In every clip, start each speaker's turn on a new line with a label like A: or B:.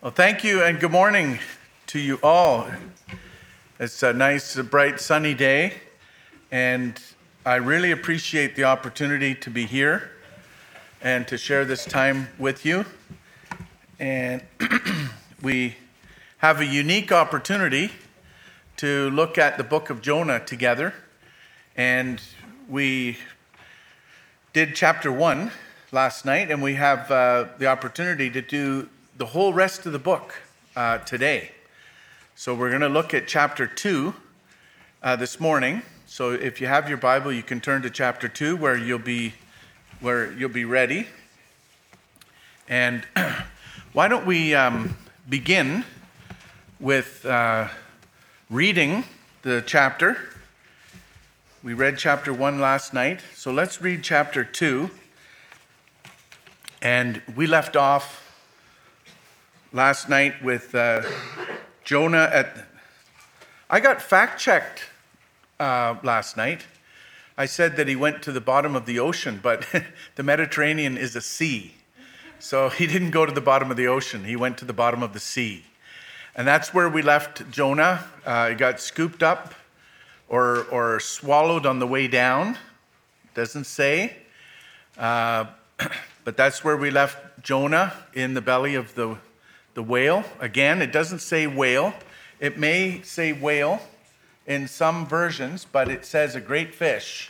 A: Well, thank you and good morning to you all. It's a nice, bright, sunny day, and I really appreciate the opportunity to be here and to share this time with you. And we have a unique opportunity to look at the book of Jonah together. And we did chapter 1 last night, and we have the opportunity to do the whole rest of the book today. So we're going to look at chapter 2 this morning. So if you have your Bible, you can turn to chapter 2 where you'll be ready. And why don't we begin with reading the chapter. We read chapter 1 last night, so let's read chapter 2. And we left off last night with Jonah I got fact-checked last night. I said that he went to the bottom of the ocean, but the Mediterranean is a sea. So he didn't go to the bottom of the ocean. He went to the bottom of the sea. And that's where we left Jonah. He got scooped up or swallowed on the way down. Doesn't say. But that's where we left Jonah, in the belly of the whale. Again, it doesn't say whale. It may say whale in some versions, but it says a great fish.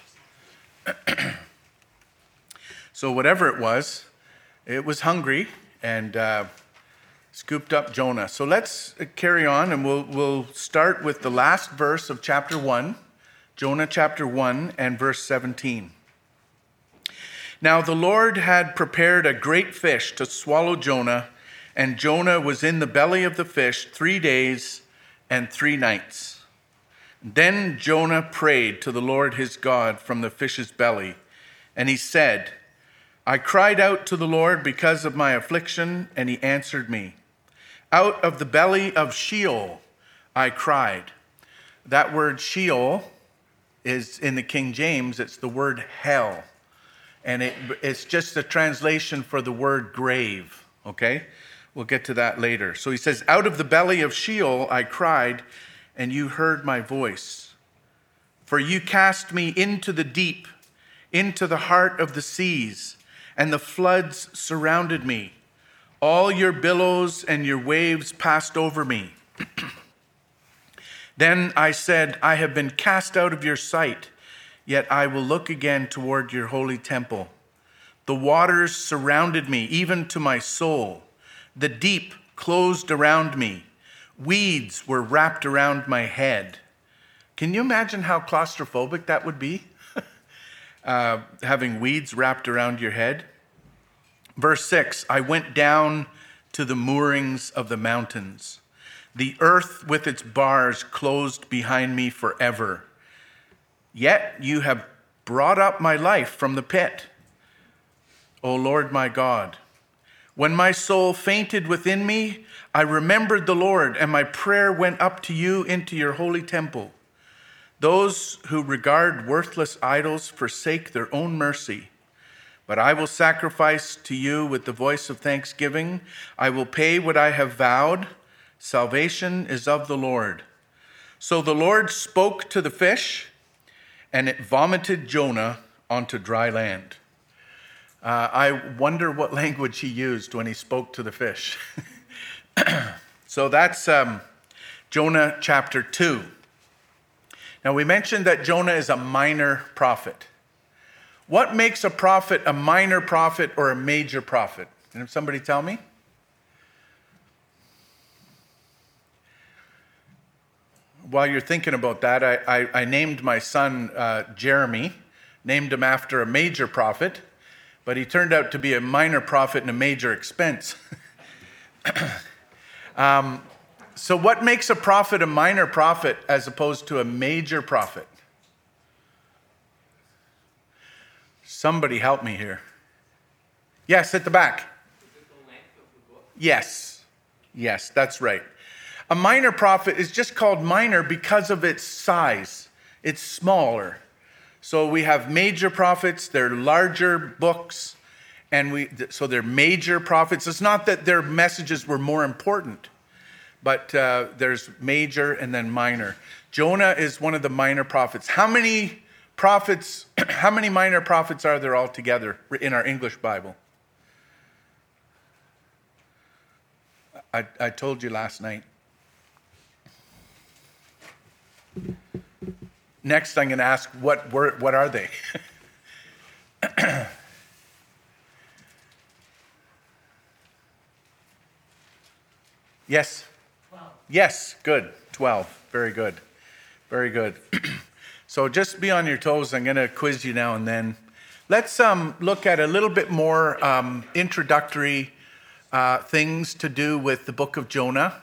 A: So whatever it was hungry and scooped up Jonah. So let's carry on, and we'll start with the last verse of chapter 1, Jonah chapter 1 and verse 17. Now the Lord had prepared a great fish to swallow Jonah, and Jonah was in the belly of the fish 3 days and 3 nights. Then Jonah prayed to the Lord his God from the fish's belly, and he said, I cried out to the Lord because of my affliction, and he answered me. Out of the belly of Sheol I cried. That word Sheol is in the King James, it's the word hell. And it's just a translation for the word grave, okay? We'll get to that later. So he says, out of the belly of Sheol I cried, and you heard my voice. For you cast me into the deep, into the heart of the seas, and the floods surrounded me. All your billows and your waves passed over me. Then I said, I have been cast out of your sight, yet I will look again toward your holy temple. The waters surrounded me, even to my soul. The deep closed around me. Weeds were wrapped around my head. Can you imagine how claustrophobic that would be? Having weeds wrapped around your head. Verse 6, I went down to the moorings of the mountains. The earth with its bars closed behind me forever. Yet you have brought up my life from the pit, O Lord my God. When my soul fainted within me, I remembered the Lord, and my prayer went up to you into your holy temple. Those who regard worthless idols forsake their own mercy. But I will sacrifice to you with the voice of thanksgiving. I will pay what I have vowed. Salvation is of the Lord. So the Lord spoke to the fish, and it vomited Jonah onto dry land. I wonder what language he used when he spoke to the fish. So that's Jonah chapter 2. Now we mentioned that Jonah is a minor prophet. What makes a prophet a minor prophet or a major prophet? Can somebody tell me? While you're thinking about that, I named my son Jeremy, named him after a major prophet, but he turned out to be a minor prophet and a major expense. So what makes a prophet a minor prophet as opposed to a major prophet? Somebody help me here. Yes, at the back.
B: Is it the length of the book?
A: Yes, that's right. A minor prophet is just called minor because of its size. It's smaller. So we have major prophets, they're larger books, so they're major prophets. It's not that their messages were more important, but there's major and then minor. Jonah is one of the minor prophets. How many minor prophets are there altogether in our English Bible? I told you last night. Next, I'm going to ask, what are they? Yes? 12. Yes, good. 12. Very good. Very good. So just be on your toes. I'm going to quiz you now and then. Let's look at a little bit more introductory things to do with the book of Jonah.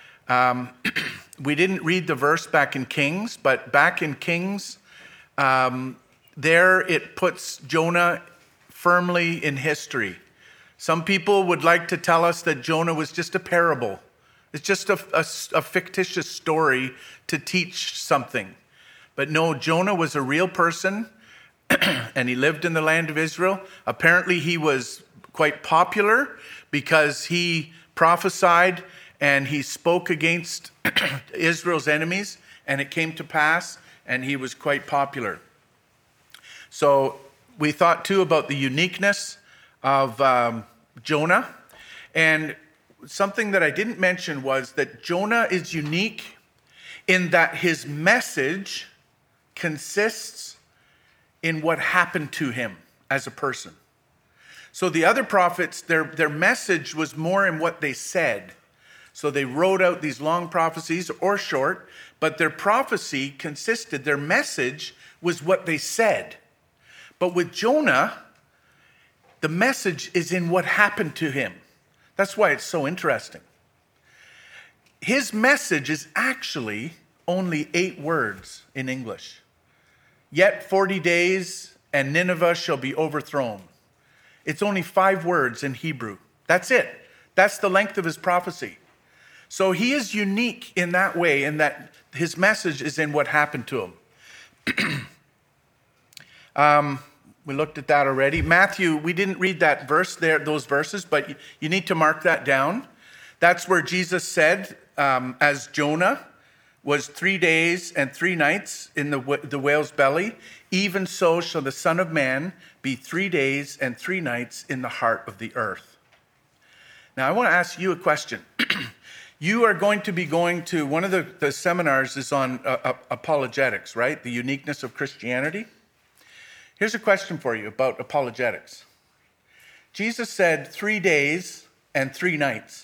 A: We didn't read the verse back in Kings, but back in Kings, there it puts Jonah firmly in history. Some people would like to tell us that Jonah was just a parable. It's just a fictitious story to teach something. But no, Jonah was a real person, and he lived in the land of Israel. Apparently, he was quite popular because he prophesied and he spoke against Israel's enemies, and it came to pass, and he was quite popular. So we thought, too, about the uniqueness of Jonah. And something that I didn't mention was that Jonah is unique in that his message consists in what happened to him as a person. So the other prophets, their message was more in what they said. So they wrote out these long prophecies, or short, but their prophecy consisted, their message was what they said. But with Jonah, the message is in what happened to him. That's why it's so interesting. His message is actually only 8 words in English. Yet 40 days and Nineveh shall be overthrown. It's only 5 words in Hebrew. That's it. That's the length of his prophecy. So he is unique in that way, in that his message is in what happened to him. We looked at that already. Matthew, we didn't read that verse there, those verses, but you need to mark that down. That's where Jesus said, as Jonah was 3 days and 3 nights in the whale's belly, even so shall the Son of Man be 3 days and 3 nights in the heart of the earth. Now, I want to ask you a question. You are going to be going to, one of the seminars is on apologetics, right? The uniqueness of Christianity. Here's a question for you about apologetics. Jesus said 3 days and 3 nights.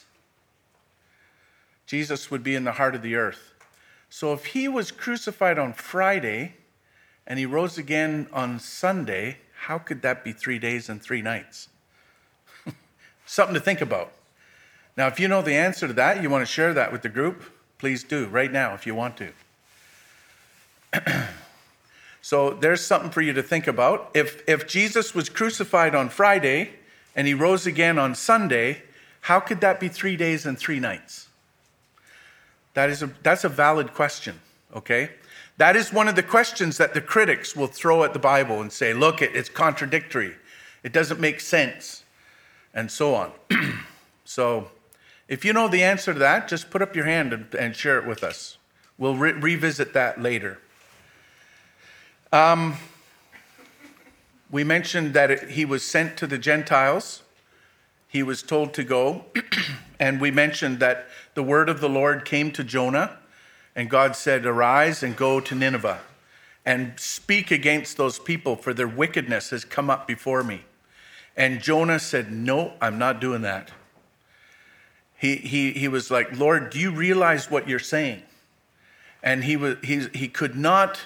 A: Jesus would be in the heart of the earth. So if he was crucified on Friday and he rose again on Sunday, how could that be 3 days and 3 nights? Something to think about. Now, if you know the answer to that, you want to share that with the group, please do right now if you want to. So there's something for you to think about. If Jesus was crucified on Friday and he rose again on Sunday, how could that be 3 days and 3 nights? That's a valid question, okay? That is one of the questions that the critics will throw at the Bible and say, look, it's contradictory. It doesn't make sense, and so on. So if you know the answer to that, just put up your hand and share it with us. We'll revisit that later. We mentioned that he was sent to the Gentiles. He was told to go. And we mentioned that the word of the Lord came to Jonah. And God said, arise and go to Nineveh and speak against those people, for their wickedness has come up before me. And Jonah said, no, I'm not doing that. He was like, Lord, do you realize what you're saying? And he could not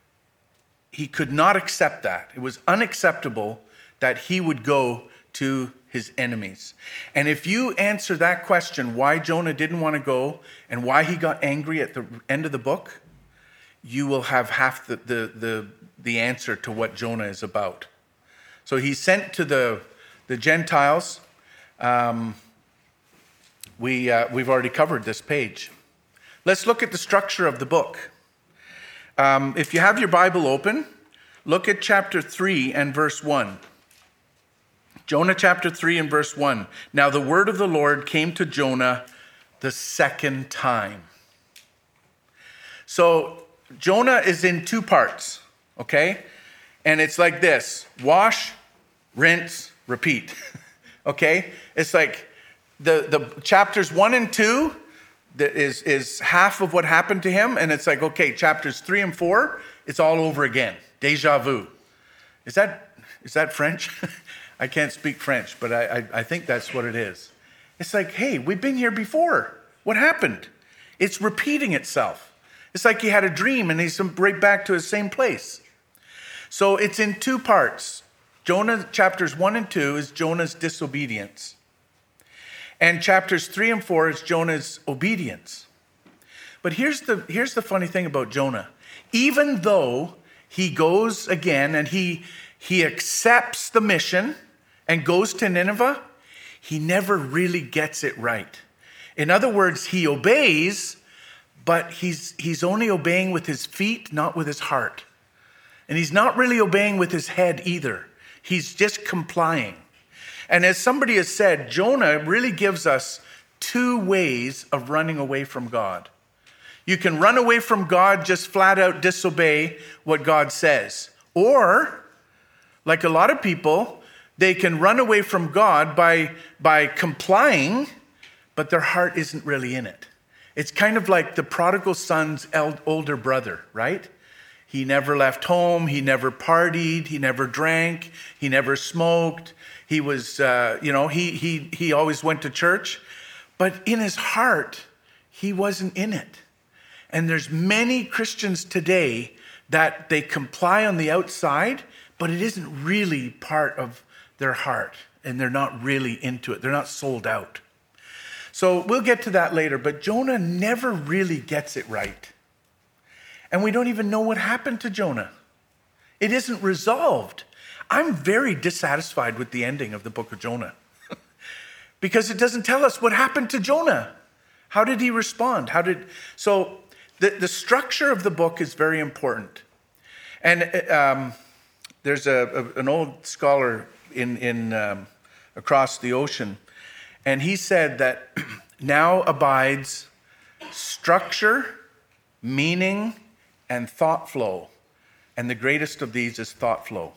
A: accept that. It was unacceptable that he would go to his enemies. And if you answer that question, why Jonah didn't want to go and why he got angry at the end of the book, you will have half the answer to what Jonah is about. So he's sent to the Gentiles. We've already covered this page. Let's look at the structure of the book. If you have your Bible open, look at chapter 3 and verse 1. Jonah chapter 3 and verse 1. Now the word of the Lord came to Jonah the second time. So Jonah is in two parts, okay? And it's like this: wash, rinse, repeat. Okay? It's like the chapters 1 and 2 that is half of what happened to him, and it's like, okay, chapters 3 and 4, it's all over again. Deja vu. Is that French? I can't speak French, but I think that's what it is. It's like, hey, we've been here before. What happened? It's repeating itself. It's like he had a dream and he's right back to the same place. So it's in two parts. Jonah chapters 1 and 2 is Jonah's disobedience. And chapters 3 and 4 is Jonah's obedience. But here's the funny thing about Jonah. Even though he goes again and he accepts the mission and goes to Nineveh, he never really gets it right. In other words, he obeys, but he's only obeying with his feet, not with his heart. And he's not really obeying with his head either. He's just complying. And as somebody has said, Jonah really gives us two ways of running away from God. You can run away from God, just flat out disobey what God says. Or, like a lot of people, they can run away from God by complying, but their heart isn't really in it. It's kind of like the prodigal son's older brother, right? He never left home. He never partied. He never drank. He never smoked. He was, he always went to church. But in his heart, he wasn't in it. And there's many Christians today that they comply on the outside, but it isn't really part of their heart. And they're not really into it. They're not sold out. So we'll get to that later. But Jonah never really gets it right. And we don't even know what happened to Jonah. It isn't resolved. I'm very dissatisfied with the ending of the book of Jonah because it doesn't tell us what happened to Jonah. How did he respond? So the structure of the book is very important. And there's an old scholar in across the ocean, and he said that now abides structure, meaning, and thought flow. And the greatest of these is thought flow.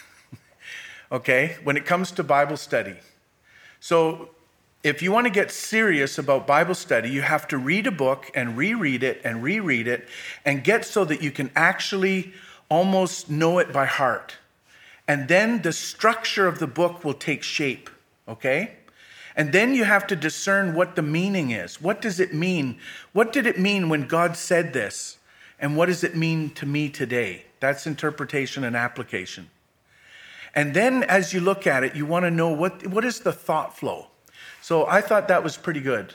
A: Okay? When it comes to Bible study. So if you want to get serious about Bible study, you have to read a book and reread it and get so that you can actually almost know it by heart. And then the structure of the book will take shape. Okay? And then you have to discern what the meaning is. What does it mean? What did it mean when God said this? And what does it mean to me today? That's interpretation and application. And then as you look at it, you want to know what is the thought flow. So I thought that was pretty good.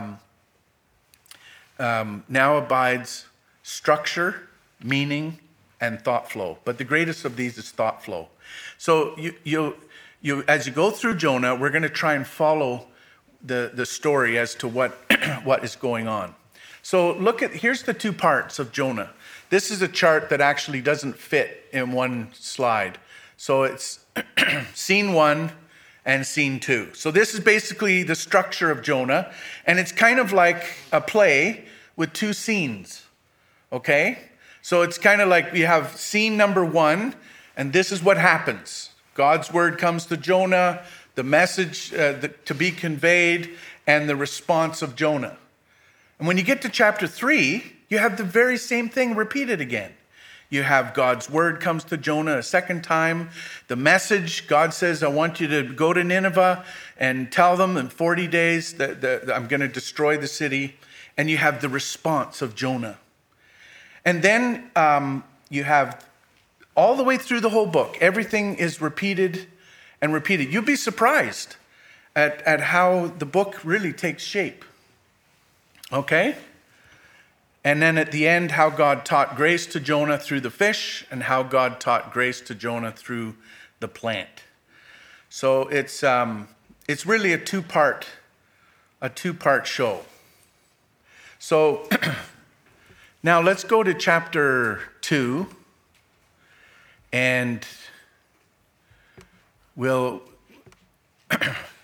A: Now abides structure, meaning, and thought flow. But the greatest of these is thought flow. So you as you go through Jonah, we're going to try and follow the story as to what is going on. So here's the two parts of Jonah. This is a chart that actually doesn't fit in one slide. So it's scene 1 and scene 2. So this is basically the structure of Jonah. And it's kind of like a play with two scenes. Okay? So it's kind of like you have scene number 1, and this is what happens. God's word comes to Jonah, the message to be conveyed, and the response of Jonah. And when you get to chapter 3, you have the very same thing repeated again. You have God's word comes to Jonah a second time. The message, God says, I want you to go to Nineveh and tell them in 40 days that I'm going to destroy the city. And you have the response of Jonah. And then you have all the way through the whole book, everything is repeated and repeated. You'll be surprised at how the book really takes shape. Okay? And then at the end, how God taught grace to Jonah through the fish and how God taught grace to Jonah through the plant. So it's really a two-part show. So now let's go to chapter 2 and we'll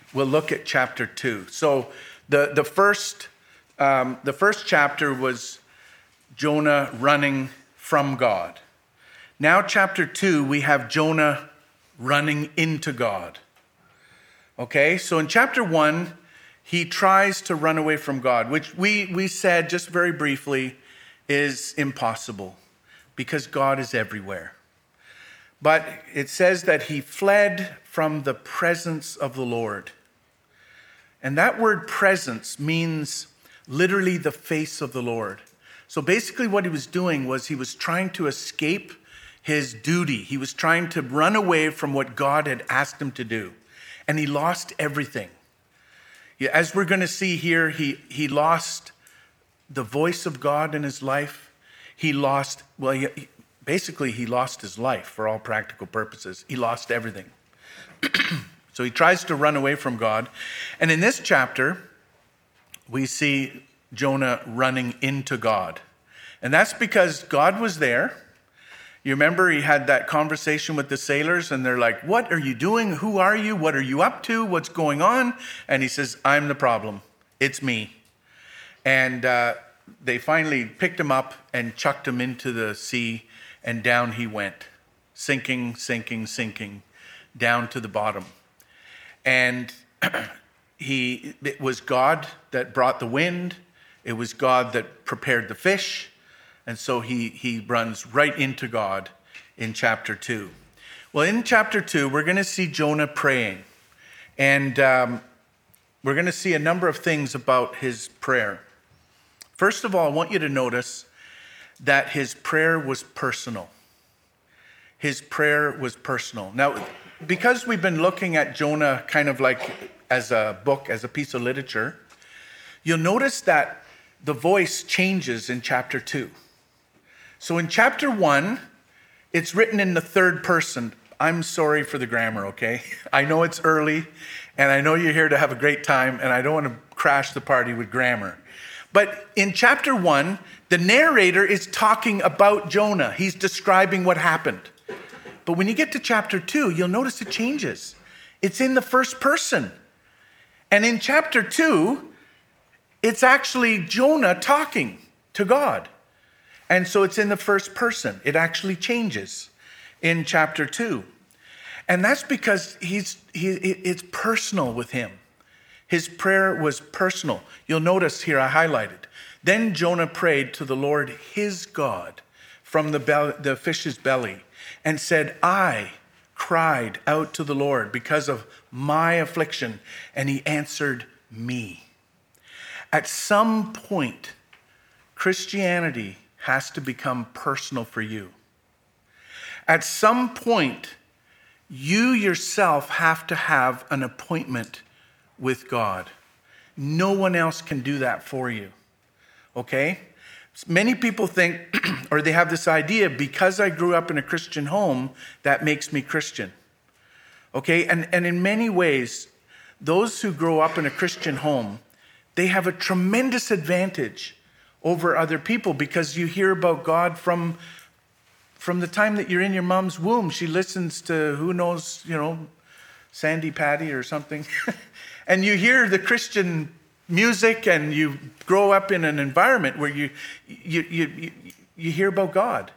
A: we'll look at chapter 2. So the first chapter was Jonah running from God. Now chapter 2, we have Jonah running into God. Okay, so in chapter 1, he tries to run away from God, which we said just very briefly is impossible because God is everywhere. But it says that he fled from the presence of the Lord. And that word presence means literally the face of the Lord. So basically what he was doing was he was trying to escape his duty. He was trying to run away from what God had asked him to do. And he lost everything. As we're going to see here, he lost the voice of God in his life. He lost, basically he lost his life for all practical purposes. He lost everything. So he tries to run away from God. And in this chapter, we see Jonah running into God. And that's because God was there. You remember he had that conversation with the sailors and they're like, what are you doing? Who are you? What are you up to? What's going on? And he says, I'm the problem. It's me. And they finally picked him up and chucked him into the sea, and down he went, sinking, sinking, sinking, down to the bottom. And it was God that brought the wind. It was God that prepared the fish. And so he runs right into God in chapter 2. Well, in chapter 2, we're going to see Jonah praying. And we're going to see a number of things about his prayer. First of all, I want you to notice that his prayer was personal. His prayer was personal. Now, because we've been looking at Jonah kind of like as a book, as a piece of literature, you'll notice that the voice changes in chapter 2. So in chapter 1, it's written in the third person. I'm sorry for the grammar, okay? I know it's early, and I know you're here to have a great time, and I don't want to crash the party with grammar. But in chapter 1, the narrator is talking about Jonah. He's describing what happened. But when you get to chapter 2, you'll notice it changes. It's in the first person. And in chapter 2, it's actually Jonah talking to God. And so it's in the first person. It actually changes in chapter 2. And that's because it's personal with him. His prayer was personal. You'll notice here I highlighted. Then Jonah prayed to the Lord his God from the fish's belly and said, I cried out to the Lord because of my affliction, and he answered me. At some point, Christianity has to become personal for you. At some point, you yourself have to have an appointment with God. No one else can do that for you. Okay? Many people think, or they have this idea, because I grew up in a Christian home, that makes me Christian. Okay? And in many ways, those who grow up in a Christian home, they have a tremendous advantage over other people because you hear about God from the time that you're in your mom's womb. She listens to, who knows, Sandy Patty or something. And you hear the Christian music and you grow up in an environment where you hear about God.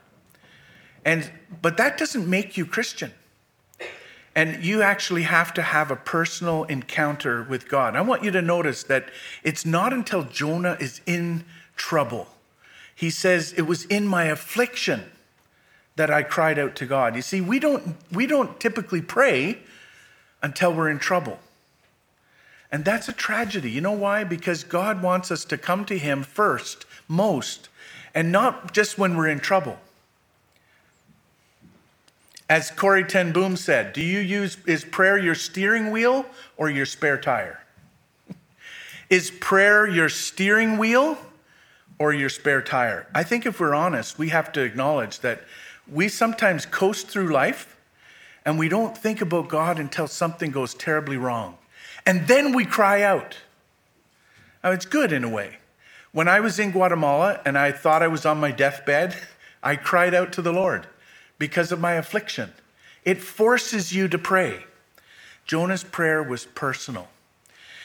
A: But that doesn't make you Christian. And you actually have to have a personal encounter with God. I want you to notice that it's not until Jonah is in trouble. He says, it was in my affliction that I cried out to God. You see, we don't typically pray until we're in trouble. And that's a tragedy. You know why? Because God wants us to come to him first, most, and not just when we're in trouble. As Corrie ten Boom said, is prayer your steering wheel or your spare tire? Is prayer your steering wheel or your spare tire? I think if we're honest, we have to acknowledge that we sometimes coast through life and we don't think about God until something goes terribly wrong. And then we cry out. Now, it's good in a way. When I was in Guatemala and I thought I was on my deathbed, I cried out to the Lord because of my affliction. It forces you to pray. Jonah's prayer was personal.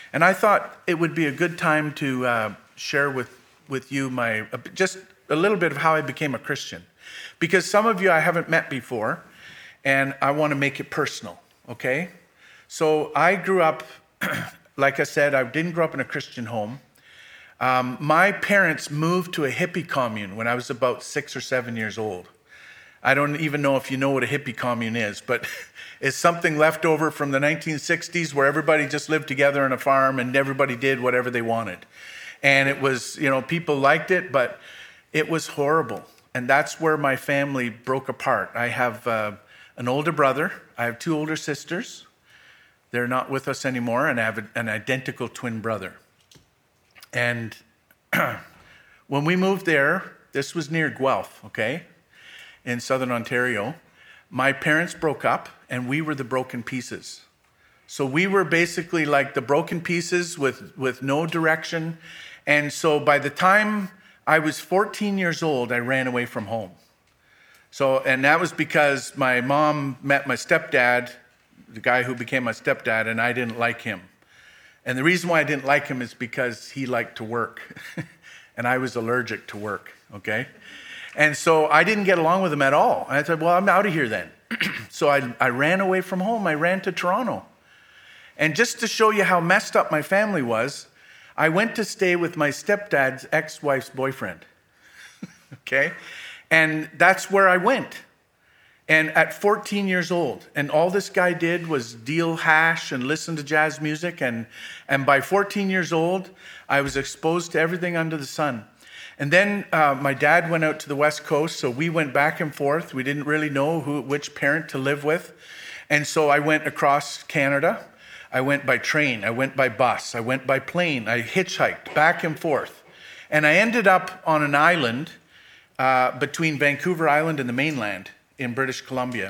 A: And I thought it would be a good time to share with you just a little bit of how I became a Christian. Because some of you I haven't met before, and I want to make it personal, okay? So I grew up, like I said, I didn't grow up in a Christian home. My parents moved to a hippie commune when I was about 6 or 7 years old. I don't even know if you know what a hippie commune is, but it's something left over from the 1960s where everybody just lived together on a farm and everybody did whatever they wanted. And it was, people liked it, but it was horrible. And that's where my family broke apart. I have an older brother. I have 2 older sisters. They're not with us anymore, and I have an identical twin brother. And when we moved there, this was near Guelph, okay, in southern Ontario. My parents broke up, and we were the broken pieces. So we were basically like the broken pieces with no direction. And so by the time I was 14 years old, I ran away from home. And that was because my mom met my stepdad, the guy who became my stepdad, and I didn't like him. And the reason why I didn't like him is because he liked to work, and I was allergic to work, okay? And so I didn't get along with him at all. And I said, well, I'm out of here then. So I ran away from home. I ran to Toronto. And just to show you how messed up my family was, I went to stay with my stepdad's ex-wife's boyfriend, okay? And that's where I went. And at 14 years old, and all this guy did was deal hash and listen to jazz music. And by 14 years old, I was exposed to everything under the sun. And then my dad went out to the West Coast, so we went back and forth. We didn't really know which parent to live with. And so I went across Canada. I went by train. I went by bus. I went by plane. I hitchhiked back and forth. And I ended up on an island between Vancouver Island and the mainland in British Columbia.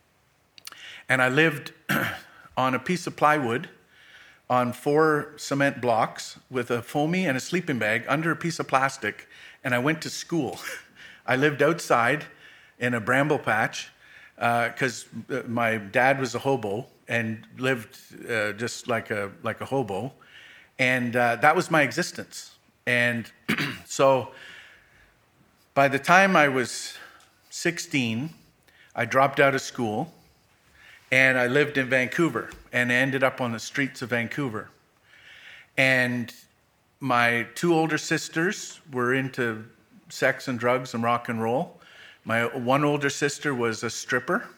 A: And I lived on a piece of plywood on 4 cement blocks with a foamy and a sleeping bag under a piece of plastic, and I went to school. I lived outside in a bramble patch because my dad was a hobo and lived just like a hobo, and that was my existence. And so by the time I was 16, I dropped out of school, and I lived in Vancouver, and I ended up on the streets of Vancouver. And my 2 older sisters were into sex and drugs and rock and roll. My 1 older sister was a stripper,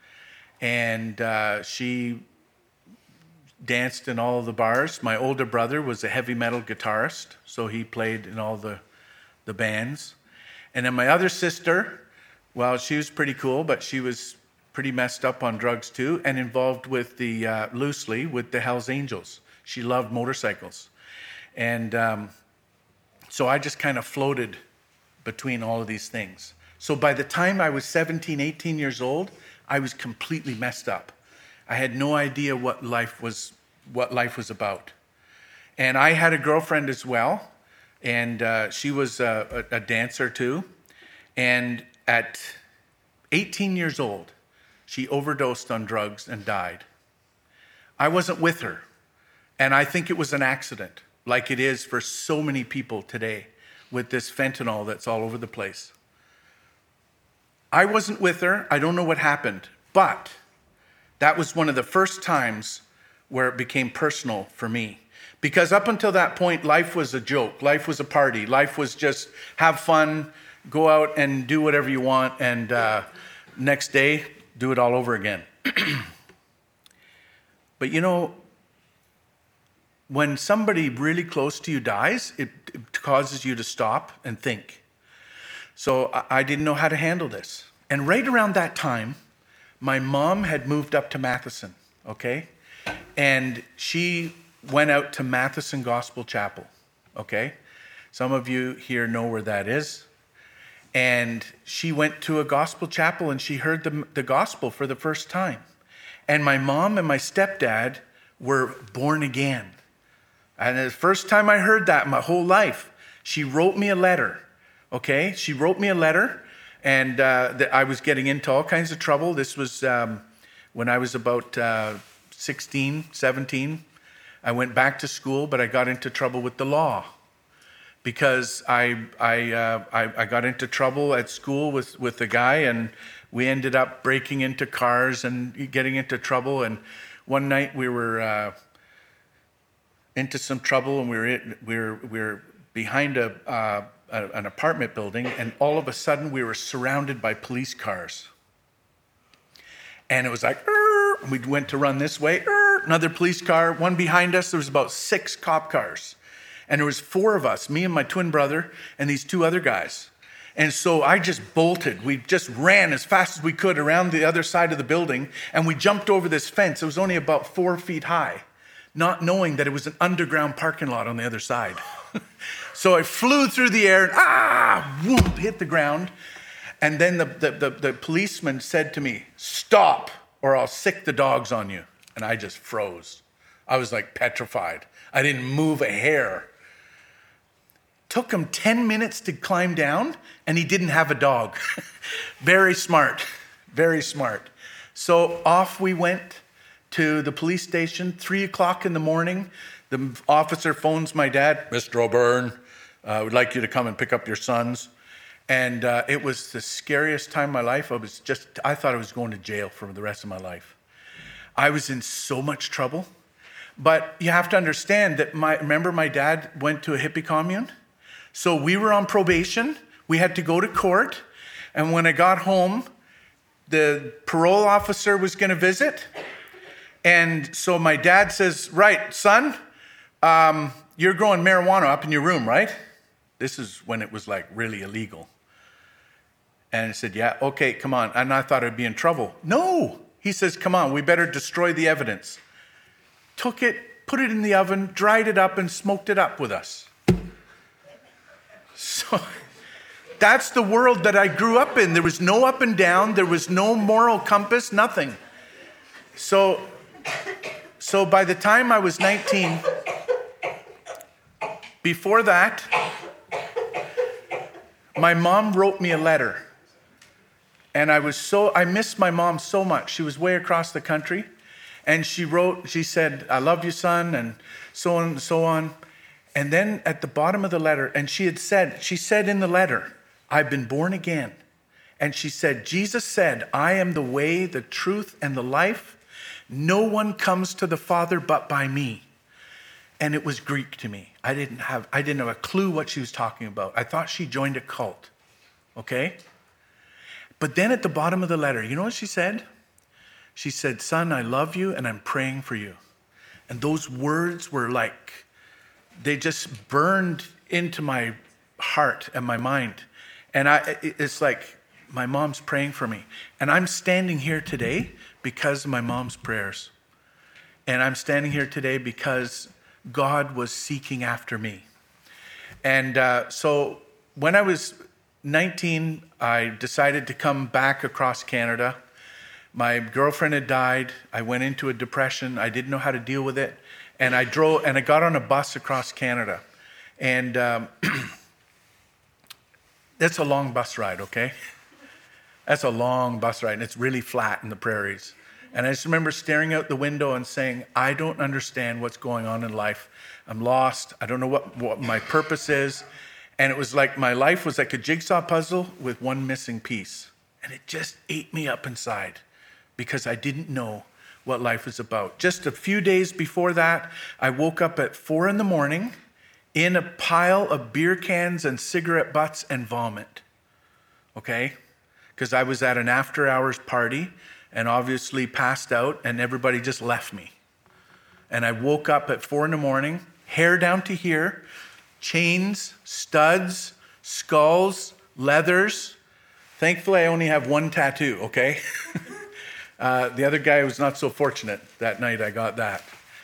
A: and she danced in all of the bars. My older brother was a heavy metal guitarist, so he played in all the bands. And then my other sister, well, she was pretty cool, but she was pretty messed up on drugs too, and involved with loosely with the Hells Angels. She loved motorcycles. And so I just kind of floated between all of these things. So by the time I was 17, 18 years old, I was completely messed up. I had no idea what life was about. And I had a girlfriend as well, and she was a dancer too. And at 18 years old, she overdosed on drugs and died. I wasn't with her, and I think it was an accident, like it is for so many people today with this fentanyl that's all over the place. I wasn't with her. I don't know what happened, but that was one of the first times where it became personal for me. Because up until that point, life was a joke. Life was a party. Life was just have fun, go out and do whatever you want, and next day, do it all over again. But when somebody really close to you dies, it causes you to stop and think. So I didn't know how to handle this. And right around that time, my mom had moved up to Matheson, okay? And she went out to Matheson Gospel Chapel, okay? Some of you here know where that is. And she went to a gospel chapel and she heard the gospel for the first time. And my mom and my stepdad were born again. And the first time I heard that in my whole life, she wrote me a letter, okay? She wrote me a letter, and I was getting into all kinds of trouble. This was when I was about 16, 17. I went back to school, but I got into trouble with the law because I got into trouble at school with a guy, and we ended up breaking into cars and getting into trouble. And one night we were into some trouble, and we were behind an apartment building, and all of a sudden we were surrounded by police cars. And it was like, we went to run this way, another police car, one behind us, there was about 6 cop cars. And there was 4 of us, me and my twin brother, and these 2 other guys. And so I just bolted. We just ran as fast as we could around the other side of the building, and we jumped over this fence. It was only about 4 feet high, not knowing that it was an underground parking lot on the other side. So I flew through the air and whoop, hit the ground. And then the policeman said to me, "Stop, or I'll sick the dogs on you." And I just froze. I was like petrified. I didn't move a hair. Took him 10 minutes to climb down, and he didn't have a dog. Very smart, very smart. So off we went to the police station, 3 o'clock in the morning. The officer phones my dad, "Mr. O'Byrne, would like you to come and pick up your sons." And it was the scariest time of my life. I thought I was going to jail for the rest of my life. I was in so much trouble. But you have to understand that remember my dad went to a hippie commune? So we were on probation. We had to go to court. And when I got home, the parole officer was going to visit. And so my dad says, "Right, son, you're growing marijuana up in your room, right?" This is when it was like really illegal. And I said, "Yeah, okay, come on." And I thought I'd be in trouble. No, he says, "Come on, we better destroy the evidence." Took it, put it in the oven, dried it up, and smoked it up with us. So that's the world that I grew up in. There was no up and down. There was no moral compass, nothing. So by the time I was 19, before that, my mom wrote me a letter. And I missed my mom so much. She was way across the country. And she said, "I love you, son," and so on and so on. And then at the bottom of the letter, and she said in the letter, "I've been born again." And she said, "Jesus said, 'I am the way, the truth, and the life. No one comes to the Father but by me.'" And it was Greek to me. I didn't have a clue what she was talking about. I thought she joined a cult. Okay? But then at the bottom of the letter, you know what she said? She said, "Son, I love you and I'm praying for you." And those words were like, they just burned into my heart and my mind. And it's like, my mom's praying for me. And I'm standing here today because of my mom's prayers. And I'm standing here today because God was seeking after me. And so when I was 19, I decided to come back across Canada. My girlfriend had died. I went into a depression. I didn't know how to deal with it. And I got on a bus across Canada. And that's a long bus ride, okay? That's a long bus ride, and it's really flat in the prairies. And I just remember staring out the window and saying, "I don't understand what's going on in life. I'm lost. I don't know what my purpose is." And it was like my life was like a jigsaw puzzle with one missing piece. And it just ate me up inside because I didn't know what life was about. Just a few days before that, I woke up at 4 a.m. in a pile of beer cans and cigarette butts and vomit. Okay? Because I was at an after-hours party and obviously passed out, and everybody just left me. And I woke up at 4 a.m, hair down to here, chains, studs, skulls, leathers. Thankfully, I only have one tattoo, okay? The other guy was not so fortunate. That night I got that.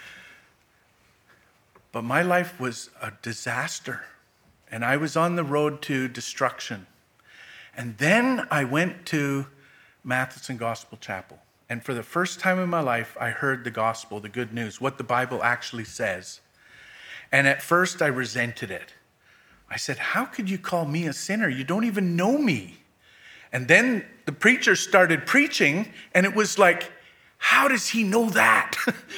A: But my life was a disaster. And I was on the road to destruction. And then I went to Matheson Gospel Chapel. And for the first time in my life, I heard the gospel, the good news, what the Bible actually says. And at first I resented it. I said, "How could you call me a sinner? You don't even know me." And then the preacher started preaching, and it was like, how does he know that?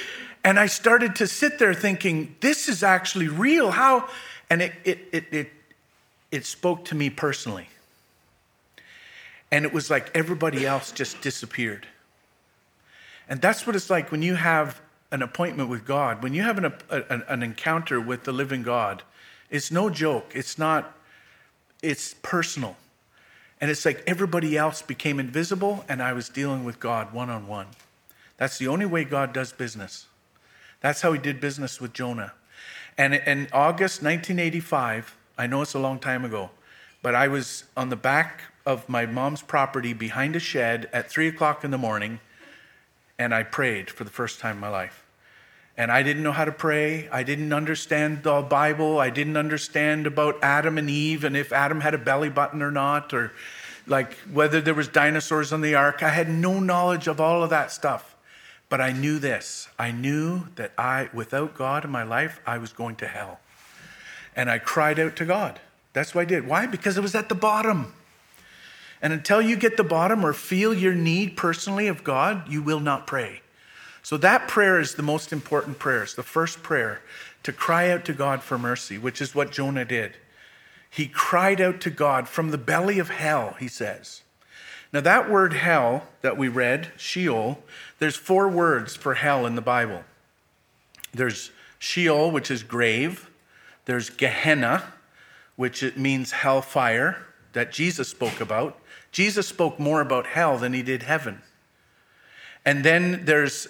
A: And I started to sit there thinking, this is actually real. How? And it spoke to me personally. And it was like everybody else just disappeared. And that's what it's like when you have an appointment with God, when you have an encounter with the living God. It's no joke. It's personal. And it's like everybody else became invisible and I was dealing with God one-on-one. That's the only way God does business. That's how he did business with Jonah. And in August 1985, I know it's a long time ago, but I was on the back of my mom's property behind a shed at 3 o'clock in the morning, and I prayed for the first time in my life. And I didn't know how to pray. I didn't understand the Bible. I didn't understand about Adam and Eve and if Adam had a belly button or not, or like whether there was dinosaurs on the ark. I had no knowledge of all of that stuff. But I knew this. I knew that without God in my life, I was going to hell. And I cried out to God. That's what I did. Why? Because it was at the bottom. And until you get the bottom or feel your need personally of God, you will not pray. So that prayer is the most important prayer. It's the first prayer, to cry out to God for mercy, which is what Jonah did. He cried out to God from the belly of hell, he says. Now that word hell that we read, Sheol, there's 4 words for hell in the Bible. There's Sheol, which is grave. There's Gehenna, which it means hellfire, that Jesus spoke about. Jesus spoke more about hell than he did heaven. And then there's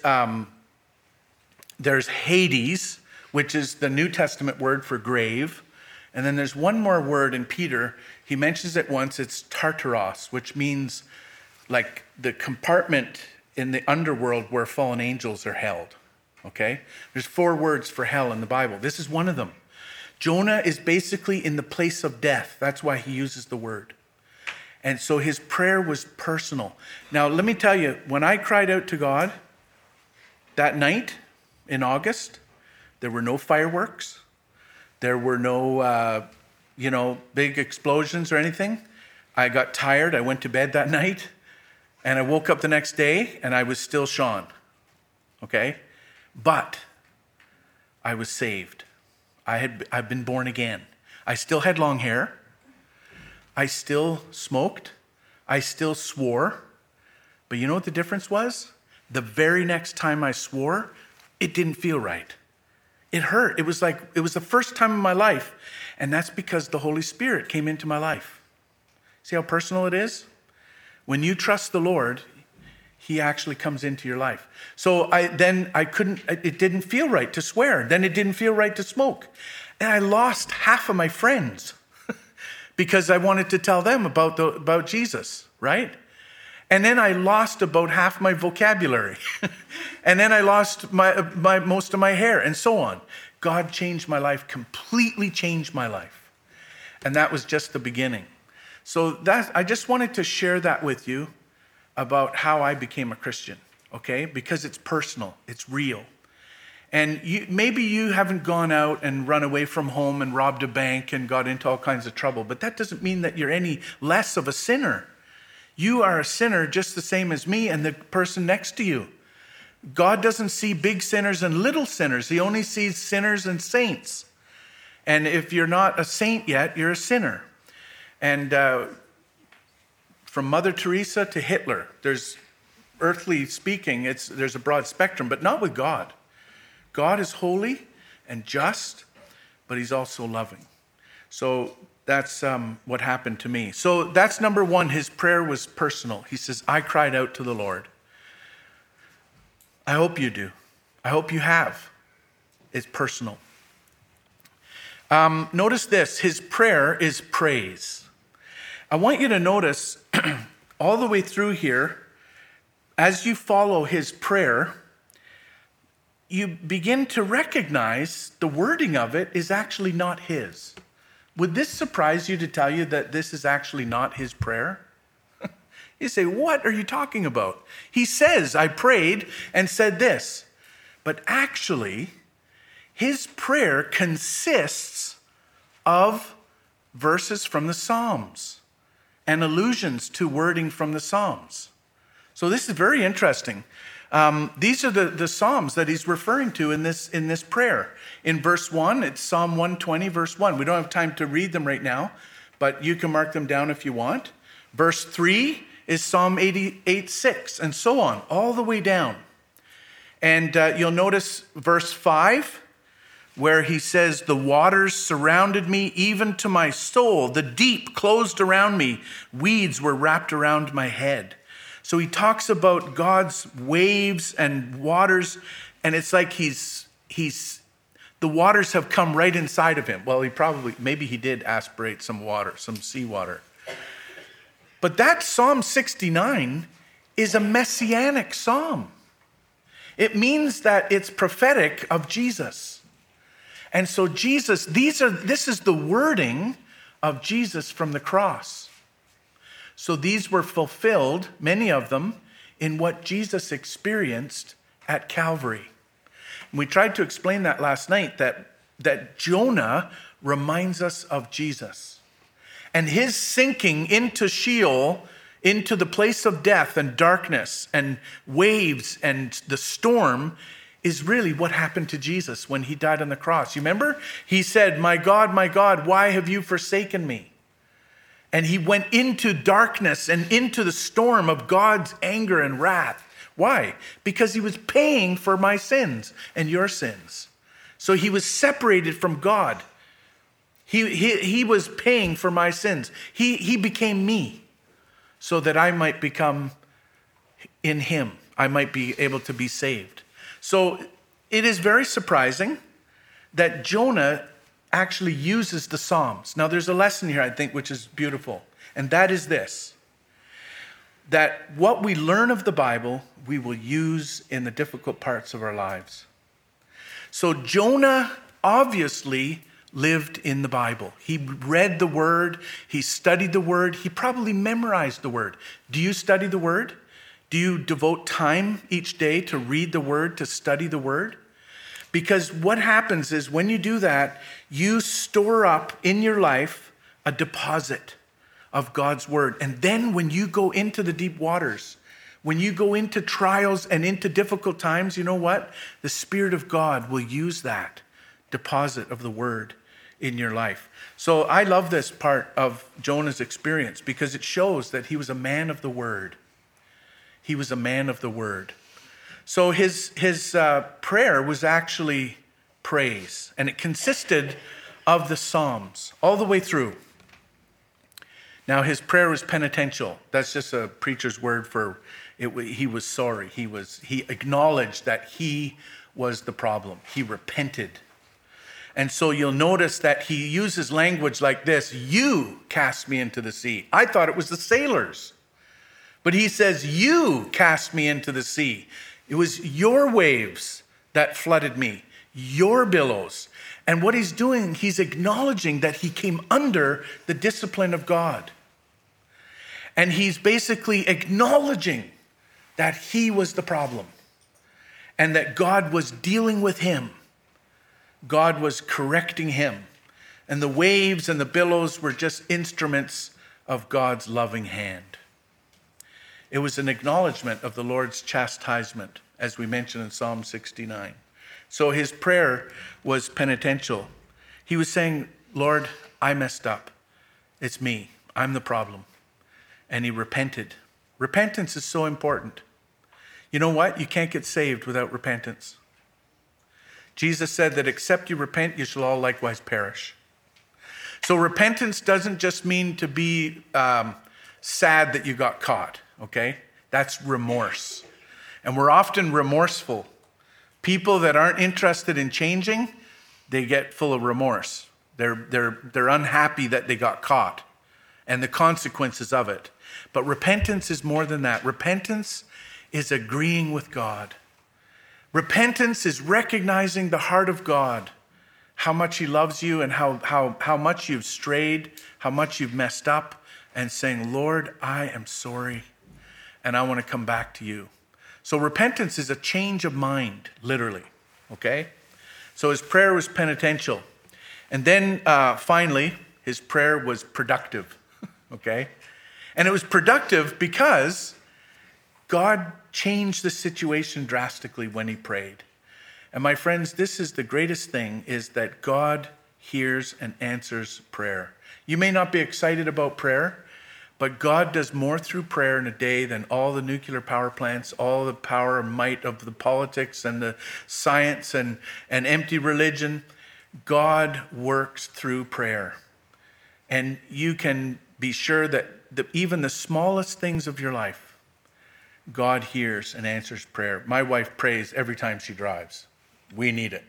A: Hades, which is the New Testament word for grave. And then there's one more word in Peter. He mentions it once. It's Tartaros, which means like the compartment in the underworld where fallen angels are held. Okay? There's 4 words for hell in the Bible. This is one of them. Jonah is basically in the place of death. That's why he uses the word. And so his prayer was personal. Now, let me tell you, when I cried out to God that night in August, there were no fireworks. There were no, big explosions or anything. I got tired. I went to bed that night. And I woke up the next day and I was still Sean. Okay? But I was saved. I've been born again. I still had long hair. I still smoked. I still swore. But you know what the difference was? The very next time I swore, it didn't feel right. It hurt. It was the first time in my life. And that's because the Holy Spirit came into my life. See how personal it is? When you trust the Lord, he actually comes into your life. So it didn't feel right to swear. Then it didn't feel right to smoke. And I lost half of my friends because I wanted to tell them about Jesus, right? And then I lost about half my vocabulary. And then I lost my most of my hair and so on. God changed my life, completely changed my life. And that was just the beginning. So I just wanted to share that with you about how I became a Christian, okay? Because it's personal, it's real. And maybe you haven't gone out and run away from home and robbed a bank and got into all kinds of trouble, but that doesn't mean that you're any less of a sinner. You are a sinner just the same as me and the person next to you. God doesn't see big sinners and little sinners. He only sees sinners and saints. And if you're not a saint yet, you're a sinner. And from Mother Teresa to Hitler, there's, earthly speaking, there's a broad spectrum, but not with God. God is holy and just, but he's also loving. So that's what happened to me. So that's number 1. His prayer was personal. He says, I cried out to the Lord. I hope you do. I hope you have. It's personal. Notice this. His prayer is praise. I want you to notice all the way through here, as you follow his prayer, you begin to recognize the wording of it is actually not his. Would this surprise you to tell you that this is actually not his prayer? You say, what are you talking about? He says, I prayed and said this. But actually, his prayer consists of verses from the Psalms and allusions to wording from the Psalms. So this is very interesting. These are the Psalms that he's referring to in this prayer. In verse 1, it's Psalm 120, verse 1. We don't have time to read them right now, but you can mark them down if you want. Verse 3 is Psalm 88, 6, and so on, all the way down. And you'll notice verse 5, where he says, the waters surrounded me even to my soul. The deep closed around me. Weeds were wrapped around my head. So he talks about God's waves and waters, and it's like the waters have come right inside of him. Well, maybe he did aspirate some water, some seawater. But that Psalm 69 is a messianic psalm. It means that it's prophetic of Jesus. And so Jesus, this is the wording of Jesus from the cross. So these were fulfilled, many of them, in what Jesus experienced at Calvary. And we tried to explain that last night, that Jonah reminds us of Jesus. And his sinking into Sheol, into the place of death and darkness and waves and the storm, is really what happened to Jesus when he died on the cross. You remember? He said, my God, why have you forsaken me? And he went into darkness and into the storm of God's anger and wrath. Why? Because he was paying for my sins and your sins. So he was separated from God. He was paying for my sins. He became me so that I might become in him. I might be able to be saved. So it is very surprising that Jonah actually uses the Psalms. Now there's a lesson here, I think, which is beautiful. And that is this, that what we learn of the Bible, we will use in the difficult parts of our lives. So Jonah obviously lived in the Bible. He read the Word. He studied the Word. He probably memorized the Word. Do you study the Word? Do you devote time each day to read the Word, to study the Word? Because what happens is when you do that, you store up in your life a deposit of God's Word. And then when you go into the deep waters, when you go into trials and into difficult times, you know what? The Spirit of God will use that deposit of the Word in your life. So I love this part of Jonah's experience because it shows that he was a man of the Word. He was a man of the Word. So his prayer was actually praise, and it consisted of the Psalms all the way through. Now his prayer was penitential. That's just a preacher's word for it. He was sorry. He acknowledged that he was the problem. He repented. And so you'll notice that he uses language like this: you cast me into the sea. I thought it was the sailors. But he says, you cast me into the sea. It was your waves that flooded me, your billows. And what he's doing, he's acknowledging that he came under the discipline of God. And he's basically acknowledging that he was the problem and that God was dealing with him. God was correcting him. And the waves and the billows were just instruments of God's loving hand. It was an acknowledgement of the Lord's chastisement, as we mentioned in Psalm 69. So his prayer was penitential. He was saying, Lord, I messed up. It's me. I'm the problem. And he repented. Repentance is so important. You know what? You can't get saved without repentance. Jesus said that except you repent, you shall all likewise perish. So repentance doesn't just mean to be sad that you got caught. Okay? That's remorse. And we're often remorseful. People that aren't interested in changing, they get full of remorse. They're unhappy that they got caught and the consequences of it. But repentance is more than that. Repentance is agreeing with God. Repentance is recognizing the heart of God, how much he loves you and how much you've strayed, how much you've messed up, and saying, Lord, I am sorry. And I want to come back to you. So repentance is a change of mind, literally, okay? So his prayer was penitential. And then finally, his prayer was productive, okay? And it was productive because God changed the situation drastically when he prayed. And my friends, this is the greatest thing, is that God hears and answers prayer. You may not be excited about prayer, but God does more through prayer in a day than all the nuclear power plants, all the power and might of the politics and the science and empty religion. God works through prayer. And you can be sure that even the smallest things of your life, God hears and answers prayer. My wife prays every time she drives. We need it.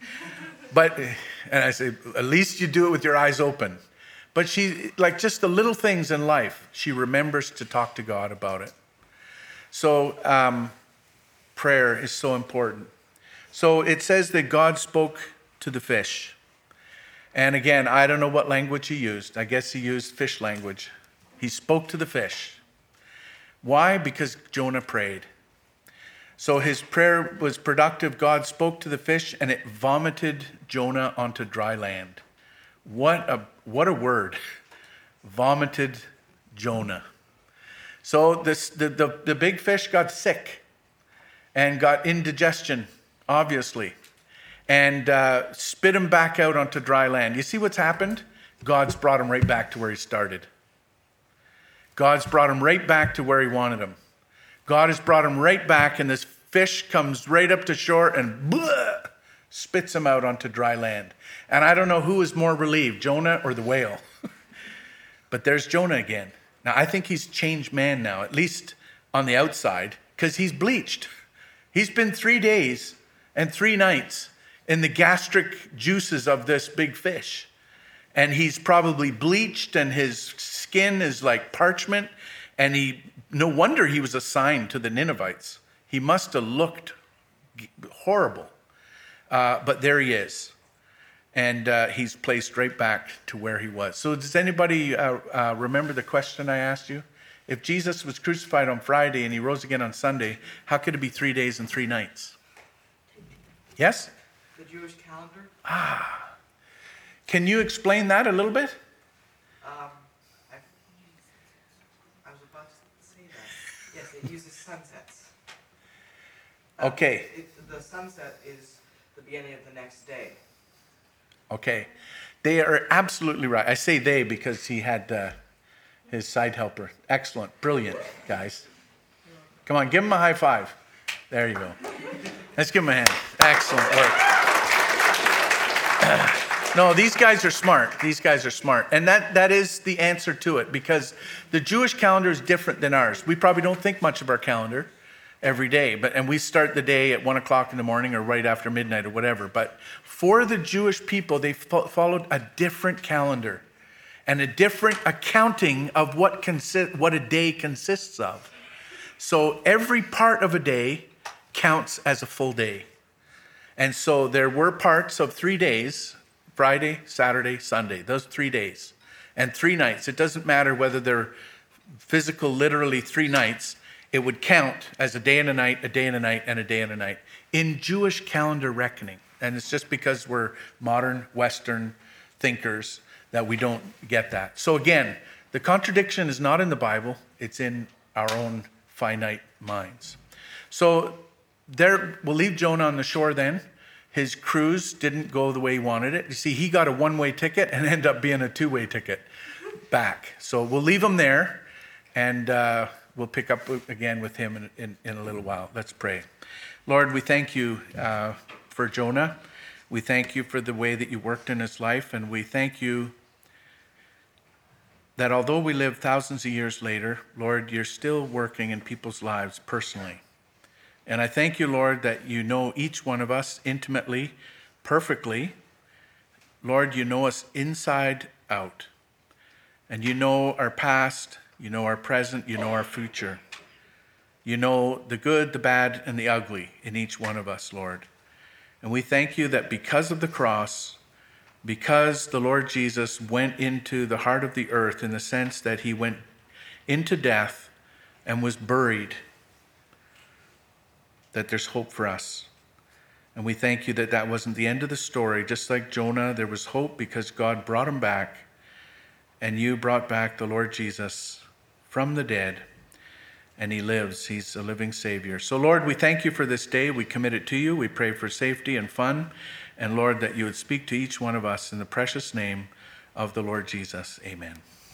A: And I say, at least you do it with your eyes open. But she, like just the little things in life, she remembers to talk to God about it. So prayer is so important. So it says that God spoke to the fish. And again, I don't know what language he used. I guess he used fish language. He spoke to the fish. Why? Because Jonah prayed. So his prayer was productive. God spoke to the fish and it vomited Jonah onto dry land. What a word. Vomited Jonah. So the big fish got sick and got indigestion, obviously, and spit him back out onto dry land. You see what's happened? God's brought him right back to where he started. God's brought him right back to where he wanted him. God has brought him right back, and this fish comes right up to shore and spits him out onto dry land. And I don't know who is more relieved, Jonah or the whale. But there's Jonah again. Now, I think he's changed man now, at least on the outside, because he's bleached. He's been 3 days and 3 nights in the gastric juices of this big fish. And he's probably bleached, and his skin is like parchment. And no wonder he was assigned to the Ninevites. He must have looked horrible. But there he is. And he's placed right back to where he was. So does anybody remember the question I asked you? If Jesus was crucified on Friday and he rose again on Sunday, how could it be 3 days and 3 nights? Yes?
B: The Jewish calendar?
A: Can you explain that a little bit?
B: I was about to say that. Yes, it uses sunsets.
A: Okay.
B: The sunset is the beginning of the next day.
A: Okay. They are absolutely right. I say they because he had his side helper. Excellent. Brilliant, guys. Come on, give him a high five. There you go. Let's give him a hand. Excellent work. No, these guys are smart. These guys are smart. And that is the answer to it, because the Jewish calendar is different than ours. We probably don't think much of our calendar every day, and we start the day at 1 o'clock in the morning or right after midnight or whatever. But for the Jewish people, they followed a different calendar and a different accounting of what a day consists of. So every part of a day counts as a full day. And so there were parts of 3 days: Friday, Saturday, Sunday, those 3 days, and 3 nights. It doesn't matter whether they're physical, literally 3 nights. It would count as a day and a night, a day and a night, and a day and a night in Jewish calendar reckoning. And it's just because we're modern Western thinkers that we don't get that. So again, the contradiction is not in the Bible. It's in our own finite minds. So there, we'll leave Jonah on the shore then. His cruise didn't go the way he wanted it. You see, he got a one-way ticket and ended up being a two-way ticket back. So we'll leave him there, and we'll pick up again with him in a little while. Let's pray. Lord, we thank you for Jonah. We thank you for the way that you worked in his life, and we thank you that although we live thousands of years later, Lord, you're still working in people's lives personally. And I thank you, Lord, that you know each one of us intimately, perfectly. Lord, you know us inside out. And you know our past, you know our present, you know our future. You know the good, the bad, and the ugly in each one of us, Lord. And we thank you that because of the cross, because the Lord Jesus went into the heart of the earth in the sense that he went into death and was buried, that there's hope for us. And we thank you that that wasn't the end of the story. Just like Jonah, there was hope because God brought him back, and you brought back the Lord Jesus from the dead. and he lives. He's a living Savior. So, Lord, we thank you for this day. We commit it to you. We pray for safety and fun. And, Lord, that you would speak to each one of us in the precious name of the Lord Jesus. Amen.